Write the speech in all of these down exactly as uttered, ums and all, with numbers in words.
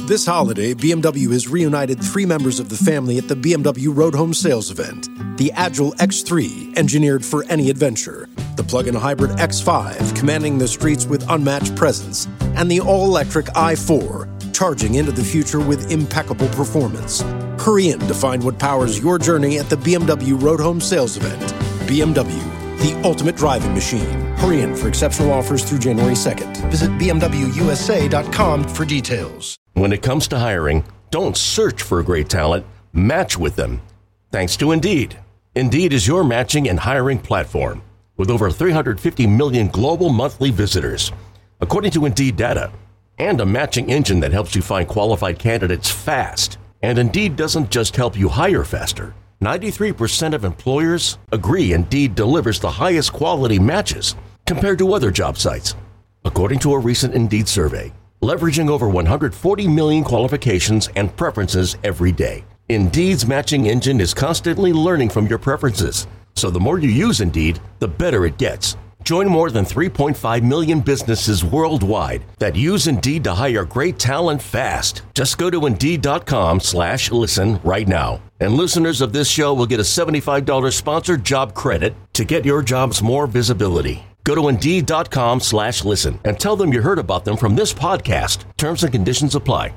This holiday, B M W has reunited three members of the family at the B M W Road Home Sales event. The Agile X three, engineered for any adventure. The plug-in hybrid X five, commanding the streets with unmatched presence. And the all-electric i four, charging into the future with impeccable performance. Hurry in to find what powers your journey at the B M W Road Home Sales event. B M W, the ultimate driving machine. Hurry in for exceptional offers through January second. Visit B M W U S A dot com for details. When it comes to hiring, don't search for great talent, match with them. Thanks to Indeed. Indeed is your matching and hiring platform with over three hundred fifty million global monthly visitors, according to Indeed data, and a matching engine that helps you find qualified candidates fast. And Indeed doesn't just help you hire faster. ninety-three percent of employers agree Indeed delivers the highest quality matches compared to other job sites, according to a recent Indeed survey, leveraging over one hundred forty million qualifications and preferences every day. Indeed's matching engine is constantly learning from your preferences, so the more you use Indeed, the better it gets. Join more than three point five million businesses worldwide that use Indeed to hire great talent fast. Just go to Indeed.com slash listen right now. And listeners of this show will get a seventy-five dollars sponsored job credit to get your jobs more visibility. Go to Indeed.com slash listen and tell them you heard about them from this podcast. Terms and conditions apply.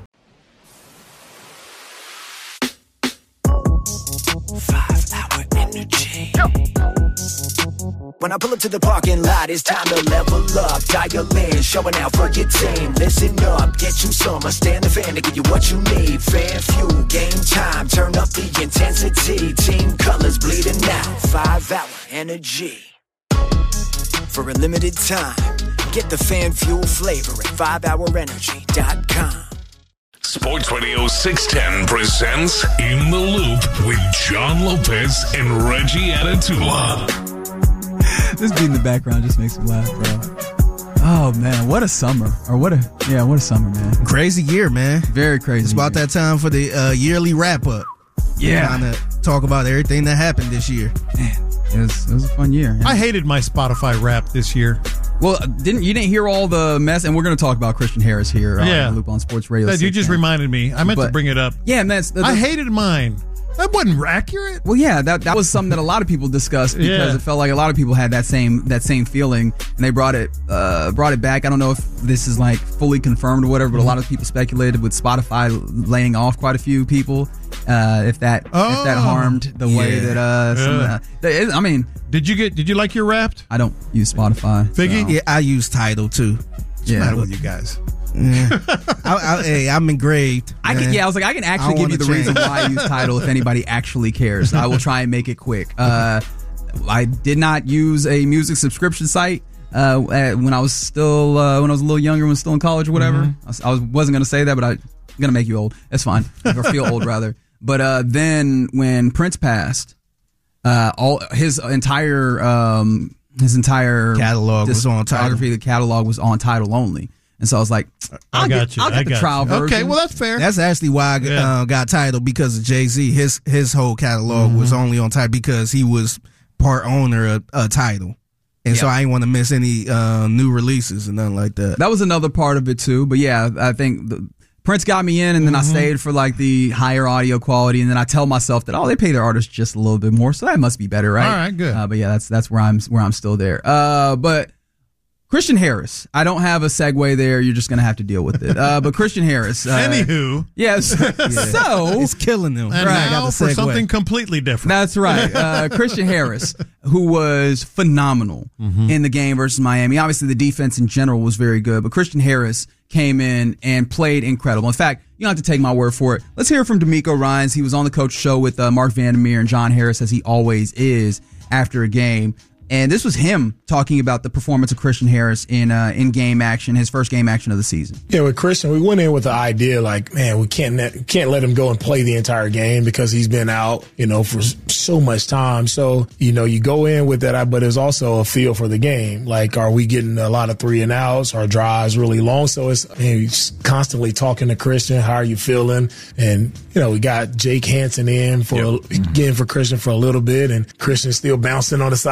Five hour energy. When I pull up to the parking lot, it's time to level up. Dial in, showing out for your team. Listen up, get you some. I stand the fan to give you what you need. Fan fuel, game time. Turn up the intensity. Team colors bleeding out. Five hour energy. For a limited time, get the fan fuel flavor at five hour energy dot com. Sports Radio six ten presents In the Loop with John Lopez and Reggie Atatula. This beat in the background just makes me laugh, bro. Oh, man, what a summer. Or what a, yeah, what a summer, man. Crazy year, man. Very crazy. It's about year. that time for the uh, yearly wrap-up. Yeah. Kind of talk about everything that happened this year. Man, it was, it was a fun year. I hated my Spotify rap this year. Well, didn't you didn't hear all the mess? And we're going to talk about Christian Harris here on yeah. the Loop on Sports Radio. That, you just reminded me. I meant but, to bring it up. Yeah, man. The, the, I hated mine. That wasn't accurate. Well, yeah, that that was something that a lot of people discussed because yeah. it felt like a lot of people had that same that same feeling, and they brought it uh, brought it back. I don't know if this is like fully confirmed or whatever, but mm-hmm. a lot of people speculated with Spotify laying off quite a few people, uh, if that oh, if that harmed the yeah. way that uh, some, yeah. uh they, I mean, did you get did you like your Wrapped? I don't use Spotify. Figgy? So. Yeah, I use Tidal too. What's yeah, the matter with you guys? Yeah. I, I, hey, I'm engraved. I can, yeah, I was like, I can actually I give you the change. reason why I use Tidal if anybody actually cares. I will try and make it quick. Uh, I did not use a music subscription site uh, when I was still uh, when I was a little younger, when I was still in college or whatever. Mm-hmm. I, was, I was, wasn't going to say that, but I, I'm going to make you old. That's fine. Or feel old, rather. But uh, then when Prince passed, uh, all his entire um, his entire catalog was on Tidal. The catalog was on Tidal only. And so I was like, I'll I got get, you. I'll get I the got trial you. version. Okay, well, that's fair. That's actually why I yeah. uh, got Tidal, because of Jay-Z. His his whole catalog mm-hmm. was only on Tidal because he was part owner of uh, Tidal. And yeah. so I didn't want to miss any uh, new releases and nothing like that. That was another part of it, too. But yeah, I think the, Prince got me in, and then mm-hmm. I stayed for like the higher audio quality. And then I tell myself that, oh, they pay their artists just a little bit more, so that must be better, right? All right, good. Uh, but yeah, that's that's where I'm where I'm still there. Uh, but Christian Harris. I don't have a segue there. You're just going to have to deal with it. Uh, but Christian Harris. Uh, Anywho. Yes. Yeah. So. It's killing them. And right, now for something completely different. That's right. Uh, Christian Harris, who was phenomenal mm-hmm. in the game versus Miami. Obviously, the defense in general was very good, but Christian Harris came in and played incredible. In fact, you don't have to take my word for it. Let's hear from D'Amico Ryans. He was on the coach show with uh, Mark Vandermeer and John Harris, as he always is after a game. And this was him talking about the performance of Christian Harris in uh, in game action, his first game action of the season. Yeah, with Christian, we went in with the idea like, man, we can't let, can't let him go and play the entire game because he's been out, you know, for so much time. So, you know, you go in with that, but there's also a feel for the game. Like, are we getting a lot of three and outs? Are drives really long? So it's, I mean, just constantly talking to Christian. How are you feeling? And, you know, we got Jake Hansen in for yep. again for Christian for a little bit, and Christian's still bouncing on the sideline.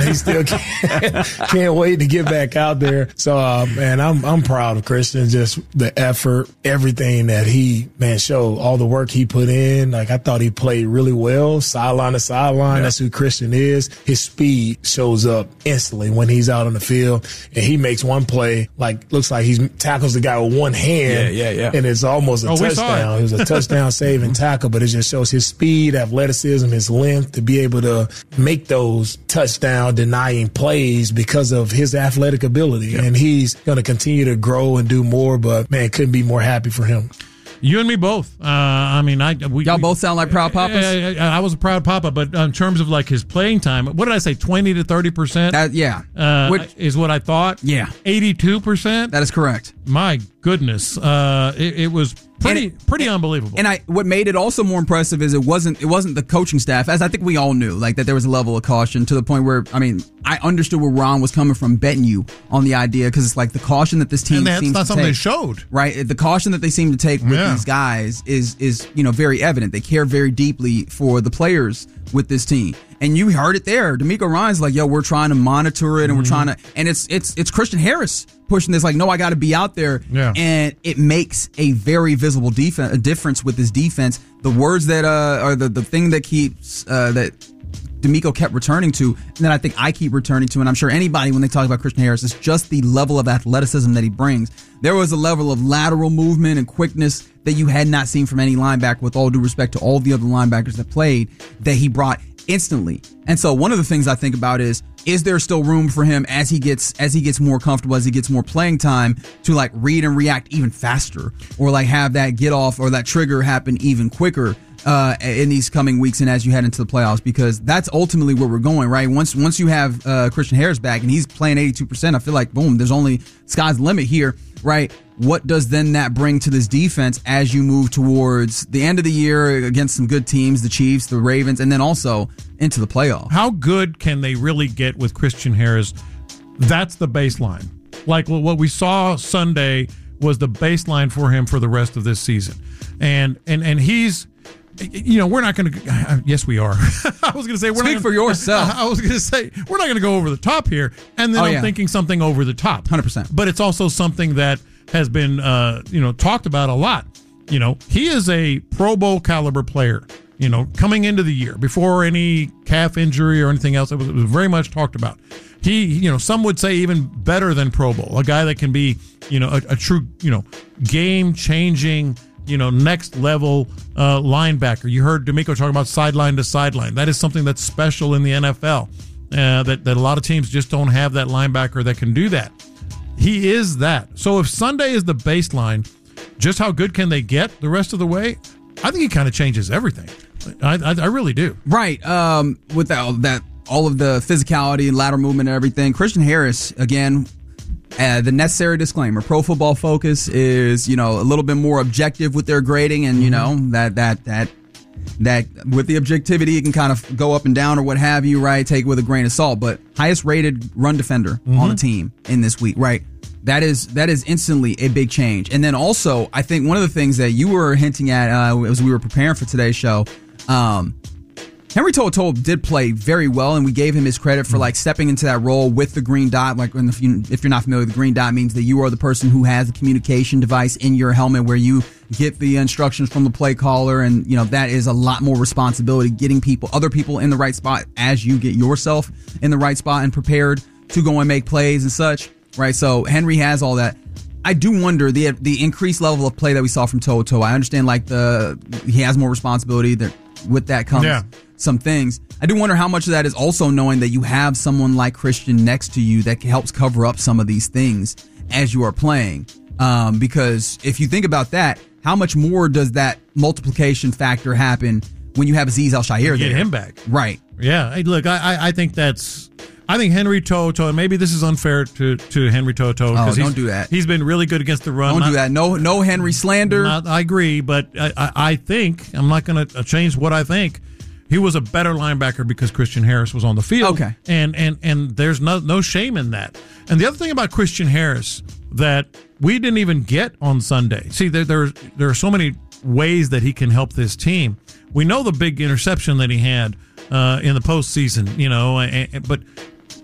he still can't, can't wait to get back out there. So, uh, man, I'm I'm proud of Christian. Just the effort, everything that he man showed, all the work he put in. Like I thought he played really well, sideline to sideline. Yeah. That's who Christian is. His speed shows up instantly when he's out on the field, and he makes one play like looks like he tackles the guy with one hand. Yeah, yeah, yeah. And it's almost a oh, touchdown. It. it was a touchdown saving tackle, but it just shows his speed, athleticism, his length to be able to make those touchdown denying plays because of his athletic ability. Yep. And he's going to continue to grow and do more, but man, couldn't be more happy for him. You and me both. Uh, I mean, I we, y'all we, both sound like proud papas. I, I, I was a proud papa, but in terms of like his playing time, what did I say? Twenty to thirty percent. Yeah, uh, Which, is what I thought. Yeah, eighty-two percent. That is correct. My goodness, uh, it, it was pretty it, pretty unbelievable. And I, what made it also more impressive is it wasn't it wasn't the coaching staff, as I think we all knew, like that there was a level of caution to the point where I mean I understood where Ron was coming from, betting you on the idea because it's like the caution that this team and that's seems not to something take, they showed, right? The caution that they seem to take with yeah. these guys is is you know very evident. They care very deeply for the players with this team. And you heard it there. D'Amico Ryan's like, yo, we're trying to monitor it and mm-hmm. we're trying to, and it's it's it's Christian Harris pushing this, like, no, I got to be out there. Yeah. And it makes a very visible defense, a difference with this defense. The words that uh are the, the thing that keeps uh that D'Amico kept returning to, and that I think I keep returning to, and I'm sure anybody when they talk about Christian Harris, is just the level of athleticism that he brings. There was a level of lateral movement and quickness that you had not seen from any linebacker, with all due respect to all the other linebackers that played, that he brought instantly. And so one of the things I think about is, is there still room for him as he gets as he gets more comfortable, as he gets more playing time, to like read and react even faster, or like have that get off or that trigger happen even quicker uh, in these coming weeks and as you head into the playoffs? Because that's ultimately where we're going, right? Once once you have uh, Christian Harris back and he's playing eighty-two percent, I feel like boom, there's only sky's the limit here, right? What does then that bring to this defense as you move towards the end of the year against some good teams, the Chiefs, the Ravens, and then also into the playoffs? How good can they really get with Christian Harris? That's the baseline. Like what we saw Sunday was the baseline for him for the rest of this season. And and and he's, you know, we're not going to. Yes, we are. I was going to say, we're speak not gonna, for yourself. I was going to say, we're not going to go over the top here, and then oh, I'm yeah. thinking something over the top, one hundred percent. But it's also something that has been, uh, you know, talked about a lot. You know, he is a Pro Bowl caliber player. You know, coming into the year before any calf injury or anything else, it was, it was very much talked about. He, you know, some would say even better than Pro Bowl, a guy that can be, you know, a, a true, you know, game changing, you know, next level uh, linebacker. You heard D'Amico talking about sideline to sideline. That is something that's special in the N F L. Uh, that that a lot of teams just don't have that linebacker that can do that. He is that. So if Sunday is the baseline, just how good can they get the rest of the way? I think he kind of changes everything. I, I I really do. Right. Um. With that, that all of the physicality and lateral movement and everything, Christian Harris again. Uh, the necessary disclaimer: Pro Football Focus is, you know, a little bit more objective with their grading, and you know that that that that with the objectivity, it can kind of go up and down or what have you, right? Take it with a grain of salt. But highest rated run defender mm-hmm. on the team in this week, right? That is that is instantly a big change. And then also, I think one of the things that you were hinting at uh, as we were preparing for today's show, um, Henry To'oTo'o did play very well, and we gave him his credit for like stepping into that role with the green dot. Like, if, you, if you're not familiar, the green dot means that you are the person who has the communication device in your helmet where you get the instructions from the play caller, and you know that is a lot more responsibility, getting people, other people in the right spot as you get yourself in the right spot and prepared to go and make plays and such. Right, so Henry has all that. I do wonder the the increased level of play that we saw from To'oTo'o. I understand like the he has more responsibility. That with that comes yeah. some things. I do wonder how much of that is also knowing that you have someone like Christian next to you that helps cover up some of these things as you are playing. Um, because if you think about that, how much more does that multiplication factor happen when you have Azeez Al-Shaair there? Get him back, right? Yeah. Hey, look, I I think that's. I think Henry To'oTo'o, and maybe this is unfair to, to Henry To'oTo'o. Oh, don't do that. He's been really good against the run. Don't not, do that. No no Henry slander. Not, I agree, but I, I, I think, I'm not going to change what I think. He was a better linebacker because Christian Harris was on the field. Okay. And and and there's no no shame in that. And the other thing about Christian Harris that we didn't even get on Sunday. See, there there, there are so many ways that he can help this team. We know the big interception that he had uh, in the postseason, you know, and, but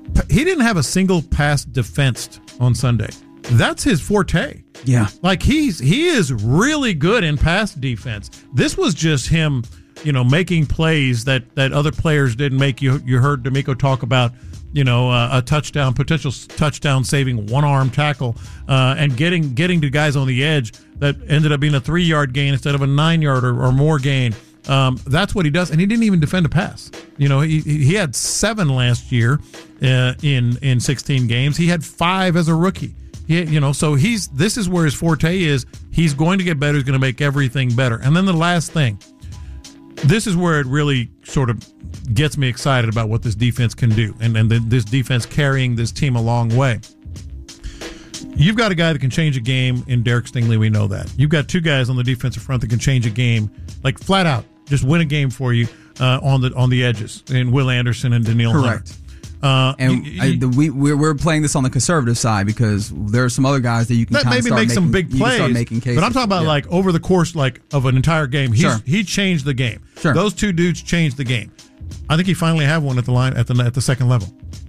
He didn't have a single pass defensed on Sunday. That's his forte. Yeah. Like he's he is really good in pass defense. This was just him, you know, making plays that, that other players didn't make. You you heard D'Amico talk about, you know, uh, a touchdown, potential touchdown saving one arm tackle, uh, and getting getting to guys on the edge that ended up being a three yard gain instead of a nine yard or, or more gain. Um, that's what he does, and he didn't even defend a pass. You know, he he had seven last year uh, in in sixteen games. He had five as a rookie. He, you know, so he's this is where his forte is. He's going to get better. He's going to make everything better. And then the last thing, this is where it really sort of gets me excited about what this defense can do, and and the, this defense carrying this team a long way. You've got a guy that can change a game in Derek Stingley. We know that. You've got two guys on the defensive front that can change a game, like flat out, just win a game for you uh, on the on the edges. In Will Anderson and Danielle Hunter. Correct. Uh, and you, you, I, the, we we're, we're playing this on the conservative side because there are some other guys that you can that maybe start make making, some big plays. Start making cases. But I'm talking about yeah. like over the course like of an entire game. He's, sure. He changed the game. Sure. Those two dudes changed the game. I think he finally have one at the line at the at the second level.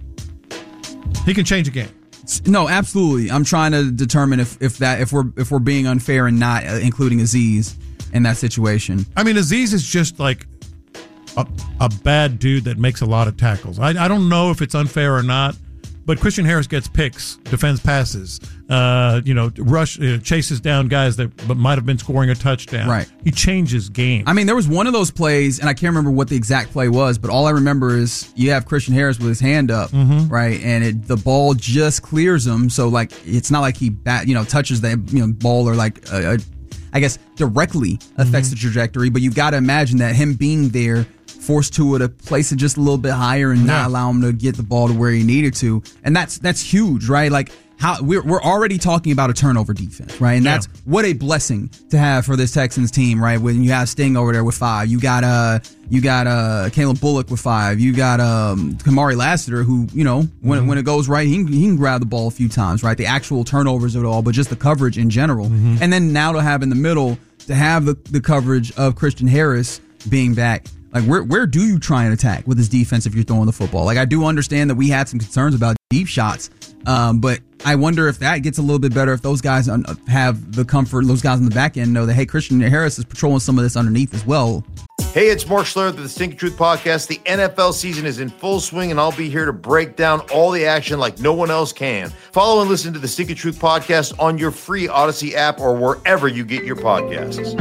He can change a game. No, absolutely. I'm trying to determine if, if that if we're if we're being unfair and not uh, including Azeez in that situation. I mean, Azeez is just like a, a bad dude that makes a lot of tackles. I, I don't know if it's unfair or not, but Christian Harris gets picks, defends passes, uh, you know, rush uh, chases down guys that might have been scoring a touchdown. Right. He changes games. I mean, there was one of those plays, and I can't remember what the exact play was, but all I remember is you have Christian Harris with his hand up, mm-hmm. right, and it, the ball just clears him. So like, it's not like he bat, you know, touches the you know ball or like, uh, I guess directly affects mm-hmm. the trajectory. But you've got to imagine that him being there forced Tua to place it just a little bit higher and not yeah. allow him to get the ball to where he needed to. And that's that's huge, right? Like how we're we're already talking about a turnover defense, right? And yeah. that's what a blessing to have for this Texans team, right? When you have Sting over there with five, you got uh you got uh Caleb Bullock with five, you got um Kamari Lassiter who, you know, when mm-hmm. when it goes right, he can, he can grab the ball a few times, right? The actual turnovers of it all, but just the coverage in general. Mm-hmm. And then now to have in the middle to have the, the coverage of Christian Harris being back. Like, where where do you try and attack with this defense if you're throwing the football? Like, I do understand that we had some concerns about deep shots, um, but I wonder if that gets a little bit better if those guys un- have the comfort, those guys on the back end know that, hey, Christian Harris is patrolling some of this underneath as well. Hey, it's Mark Schlereth of the Stinking Truth Podcast. The N F L season is in full swing, and I'll be here to break down all the action like no one else can. Follow and listen to the Stinking Truth Podcast on your free Odyssey app or wherever you get your podcasts.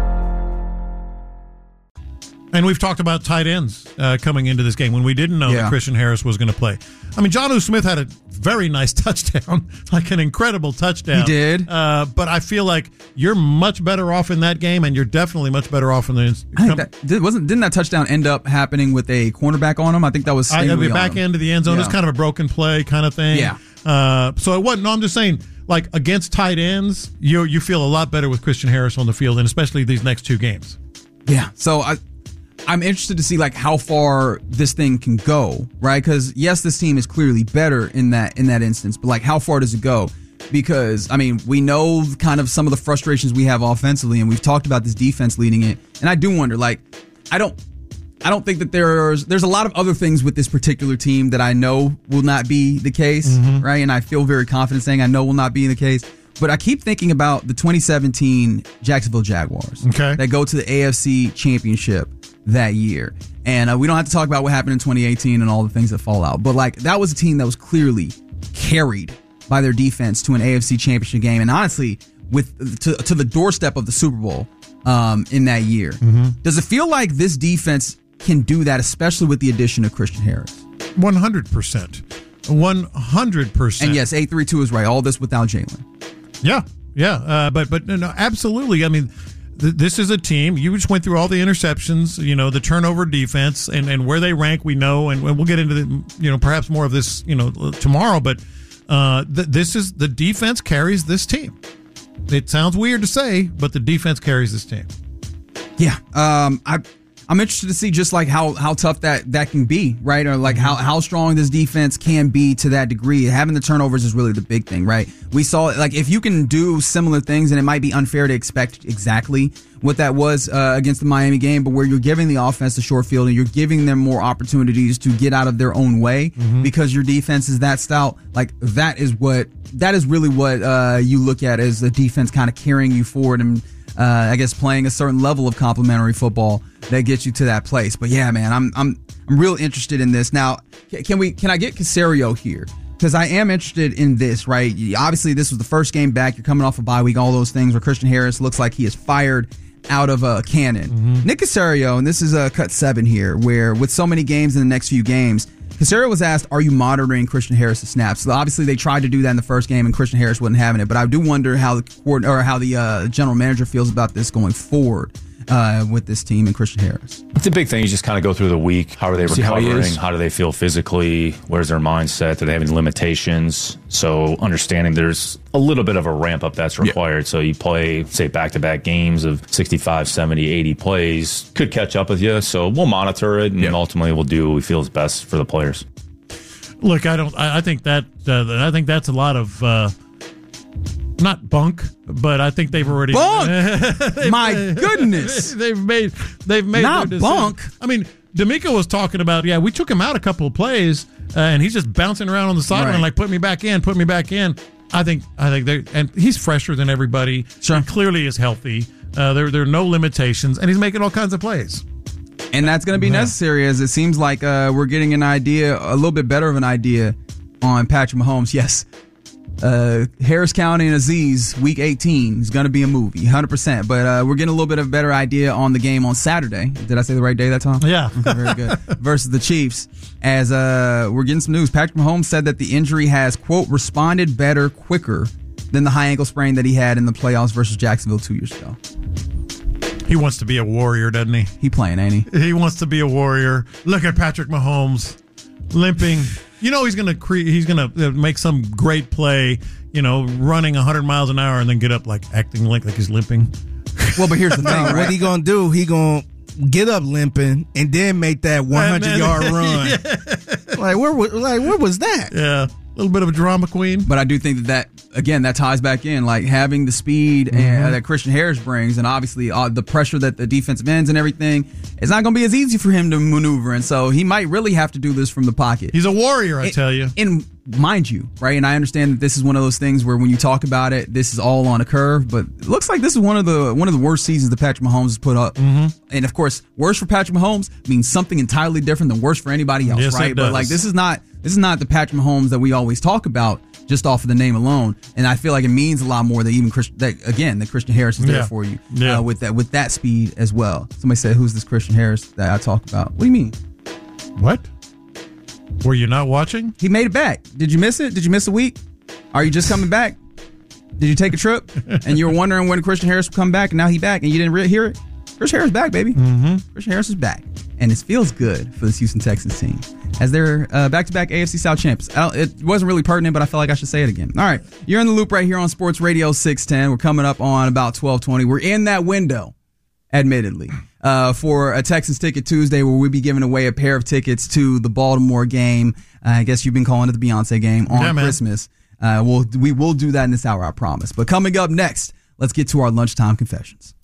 And we've talked about tight ends uh, coming into this game when we didn't know yeah. that Christian Harris was going to play. I mean, Jonnu Smith had a very nice touchdown, like an incredible touchdown. He did. Uh, but I feel like you're much better off in that game, and you're definitely much better off in the. I think that, did, wasn't didn't that touchdown end up happening with a cornerback on him? I think that was I, the back end of the end zone. Yeah. It's kind of a broken play kind of thing. Yeah. Uh, so it wasn't. No, I'm just saying, like against tight ends, you you feel a lot better with Christian Harris on the field, and especially these next two games. Yeah. So I. I'm interested to see like how far this thing can go, right? Because yes, this team is clearly better in that in that instance, but like how far does it go? Because I mean, we know kind of some of the frustrations we have offensively, and we've talked about this defense leading it. And I do wonder, like, I don't, I don't think that there's there's a lot of other things with this particular team that I know will not be the case, mm-hmm. right? And I feel very confident saying I know will not be the case. But I keep thinking about the twenty seventeen Jacksonville Jaguars okay. that go to the A F C Championship that year. And uh, we don't have to talk about what happened in twenty eighteen and all the things that fall out. But like that was a team that was clearly carried by their defense to an A F C Championship game. And honestly, with to, to the doorstep of the Super Bowl um, in that year. Mm-hmm. Does it feel like this defense can do that, especially with the addition of Christian Harris? one hundred percent. one hundred percent. And yes, eight three two is right. All this without Jalen. Yeah, yeah, uh, but but no, absolutely. I mean, th- this is a team. You just went through all the interceptions, you know, the turnover defense, and, and where they rank. We know, and we'll get into the, you know, perhaps more of this, you know, tomorrow. But uh, th- this is the defense carries this team. It sounds weird to say, but the defense carries this team. Yeah, um, I I'm interested to see just like how, how tough that, that can be, right? Or like how, how strong this defense can be to that degree. Having the turnovers is really the big thing, right? We saw like if you can do similar things, and it might be unfair to expect exactly what that was uh, against the Miami game, but where you're giving the offense the short field and you're giving them more opportunities to get out of their own way mm-hmm. because your defense is that stout. Like that is what that is really what uh, you look at as the defense kind of carrying you forward and uh, I guess playing a certain level of complementary football that gets you to that place. But yeah, man, I'm I'm I'm real interested in this. Now, can we can I get Caserio here? Because I am interested in this, right? Obviously, this was the first game back. You're coming off a bye week, all those things where Christian Harris looks like he is fired out of a cannon. Mm-hmm. Nick Caserio, and this is a cut seven here, where with so many games in the next few games, Caserio was asked, are you monitoring Christian Harris' snaps? So obviously, they tried to do that in the first game, and Christian Harris wasn't having it. But I do wonder how the or how the uh, general manager feels about this going forward. Uh, with this team and Christian Harris. It's a big thing. You just kind of go through the week. How are they recovering? How, how do they feel physically? Where's their mindset? Do they have any limitations? So understanding there's a little bit of a ramp up that's required. Yeah. So you play, say, back-to-back games of sixty-five, seventy, eighty plays. Could catch up with you. So we'll monitor it, and yeah. ultimately we'll do what we feel is best for the players. Look, I don't. I, I think that. Uh, I think that's a lot of. Uh, Not bunk, but I think they've already bunk. My goodness, they've made they've made not bunk. I mean, D'Amico was talking about yeah, we took him out a couple of plays, uh, and he's just bouncing around on the sideline right. like put me back in, put me back in. I think I think they and he's fresher than everybody. Sure, he clearly is healthy. Uh, there there are no limitations, and he's making all kinds of plays. And that's going to be yeah. necessary, as it seems like uh, we're getting an idea, a little bit better of an idea on Patrick Mahomes. Yes. Uh, Harris County and Aziz, week eighteen, is going to be a movie, one hundred percent. But uh, we're getting a little bit of a better idea on the game on Saturday. Did I say the right day that time? Yeah. Okay, very good. Versus the Chiefs. As uh, we're getting some news, Patrick Mahomes said that the injury has, quote, responded better quicker than the high ankle sprain that he had in the playoffs versus Jacksonville two years ago. He wants to be a warrior, doesn't he? He playing, ain't he? He wants to be a warrior. Look at Patrick Mahomes limping. You know he's gonna cre- he's gonna make some great play. You know, running one hundred miles an hour and then get up like acting like like he's limping. Well, but here's the thing, right? What he gonna do? He gonna get up limping and then make that one hundred yard run. Yeah. Like where was like where was that? Yeah. A little bit of a drama queen. But I do think that, that again, that ties back in, like having the speed mm-hmm. and, uh, that Christian Harris brings, and obviously uh, the pressure that the defensive ends and everything, it's not going to be as easy for him to maneuver. And so he might really have to do this from the pocket. He's a warrior, I and, tell you. And mind you, right, and I understand that this is one of those things where when you talk about it, this is all on a curve, but it looks like this is one of the one of the worst seasons that Patrick Mahomes has put up. Mm-hmm. And of course, worse for Patrick Mahomes means something entirely different than worse for anybody else, yes, right? But like this is not this is not the Patrick Mahomes that we always talk about just off of the name alone. And I feel like it means a lot more that even Christian, that again, that Christian Harris is there yeah. for you yeah. uh, with that with that speed as well. Somebody said, "Who's this Christian Harris that I talk about?" What do you mean? What? Were you not watching? He made it back. Did you miss it? Did you miss a week? Are you just coming back? Did you take a trip and you were wondering when Christian Harris would come back, and now he's back and you didn't re- hear it? Christian Harris back, baby. Mm-hmm. Christian Harris is back, and it feels good for this Houston Texans team as they're uh, back-to-back A F C South champs. I don't, it wasn't really pertinent, but I felt like I should say it again. All right, you're in the loop right here on Sports Radio six ten. We're coming up on about twelve twenty. We're in that window, admittedly, uh, for a Texans Ticket Tuesday where we'll be giving away a pair of tickets to the Baltimore game. Uh, I guess you've been calling it the Beyonce game on yeah, Christmas. Uh, we'll, we will do that in this hour, I promise. But coming up next, let's get to our lunchtime confessions.